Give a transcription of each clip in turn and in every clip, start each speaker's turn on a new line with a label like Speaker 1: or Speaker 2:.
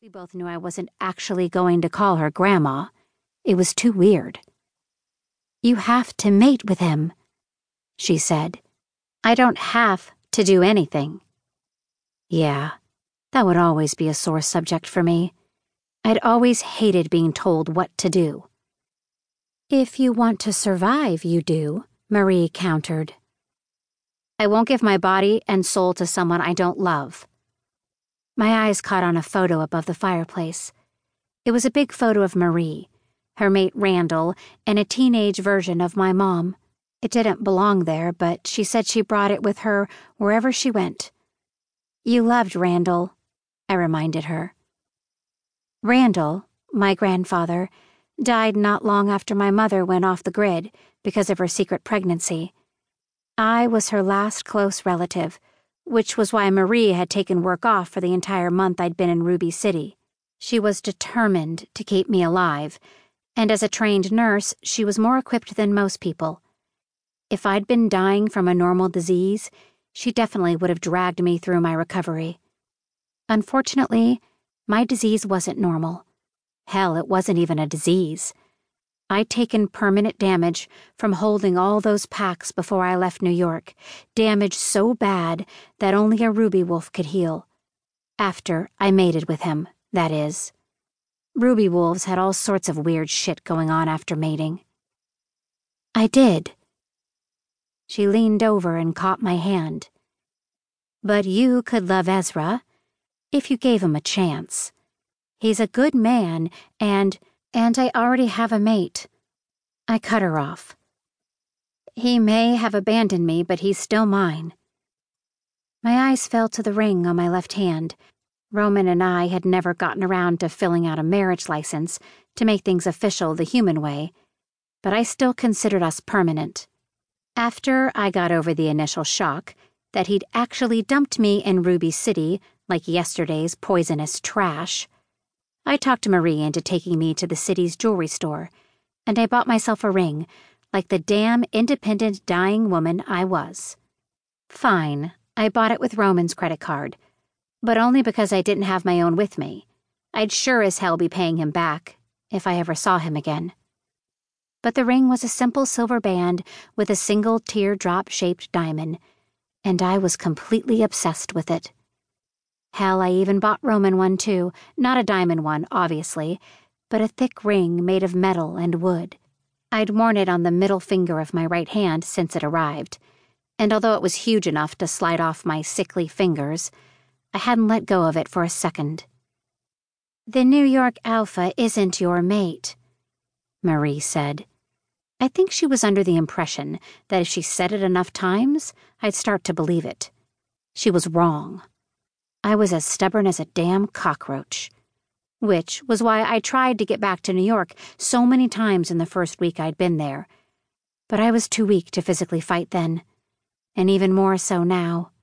Speaker 1: We both knew I wasn't actually going to call her Grandma. It was too weird. "You have to mate with him," she said. "I don't have to do anything." Yeah, that would always be a sore subject for me. I'd always hated being told what to do. "If you want to survive, you do," Marie countered. "I won't give my body and soul to someone I don't love." My eyes caught on a photo above the fireplace. It was a big photo of Marie, her mate Randall, and a teenage version of my mom. It didn't belong there, but she said she brought it with her wherever she went. "You loved Randall," I reminded her. Randall, my grandfather, died not long after my mother went off the grid because of her secret pregnancy. I was her last close relative, which was why Marie had taken work off for the entire month I'd been in Ruby City. She was determined to keep me alive, and as a trained nurse, she was more equipped than most people. If I'd been dying from a normal disease, she definitely would have dragged me through my recovery. Unfortunately, my disease wasn't normal. Hell, it wasn't even a disease. I'd taken permanent damage from holding all those packs before I left New York, damage so bad that only a ruby wolf could heal. After I mated with him, that is. Ruby wolves had all sorts of weird shit going on after mating. "I did." She leaned over and caught my hand. "But you could love Ezra, if you gave him a chance. He's a good man, and I already have a mate." I cut her off. "He may have abandoned me, but he's still mine." My eyes fell to the ring on my left hand. Roman and I had never gotten around to filling out a marriage license to make things official the human way, but I still considered us permanent. After I got over the initial shock that he'd actually dumped me in Ruby City like yesterday's poisonous trash, I talked Marie into taking me to the city's jewelry store, and I bought myself a ring, like the damn independent dying woman I was. Fine, I bought it with Roman's credit card, but only because I didn't have my own with me. I'd sure as hell be paying him back, if I ever saw him again. But the ring was a simple silver band with a single teardrop-shaped diamond, and I was completely obsessed with it. Hell, I even bought Roman one too, not a diamond one, obviously, but a thick ring made of metal and wood. I'd worn it on the middle finger of my right hand since it arrived, and although it was huge enough to slide off my sickly fingers, I hadn't let go of it for a second. "The New York Alpha isn't your mate," Marie said. I think she was under the impression that if she said it enough times, I'd start to believe it. She was wrong. I was as stubborn as a damn cockroach. Which was why I tried to get back to New York so many times in the first week I'd been there. But I was too weak to physically fight then, and even more so now.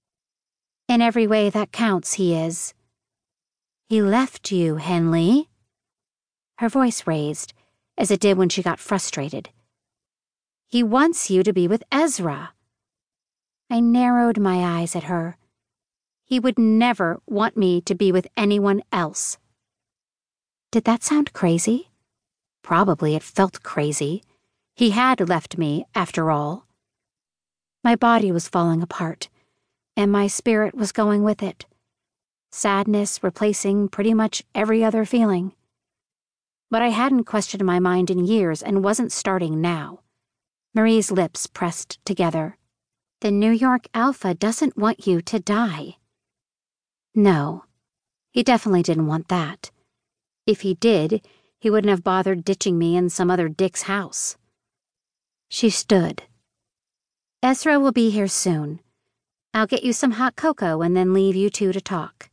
Speaker 1: "In every way that counts, he is." "He left you, Henley." Her voice raised, as it did when she got frustrated. "He wants you to be with Ezra." I narrowed my eyes at her. He would never want me to be with anyone else. Did that sound crazy? Probably it felt crazy. He had left me, after all. My body was falling apart, and my spirit was going with it. Sadness replacing pretty much every other feeling. But I hadn't questioned my mind in years and wasn't starting now. Marie's lips pressed together. "The New York Alpha doesn't want you to die." No, he definitely didn't want that. If he did, he wouldn't have bothered ditching me in some other dick's house. She stood. "Ezra will be here soon. I'll get you some hot cocoa and then leave you two to talk."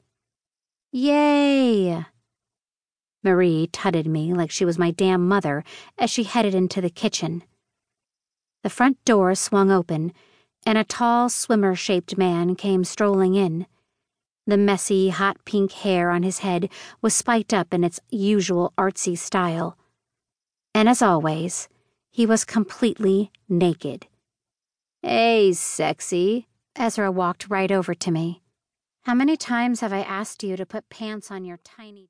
Speaker 1: "Yay!" Marie tutted me like she was my damn mother as she headed into the kitchen. The front door swung open, and a tall, swimmer-shaped man came strolling in. The messy, hot pink hair on his head was spiked up in its usual artsy style. And as always, he was completely naked. "Hey, sexy." Ezra walked right over to me. How many times have I asked you to put pants on your tiny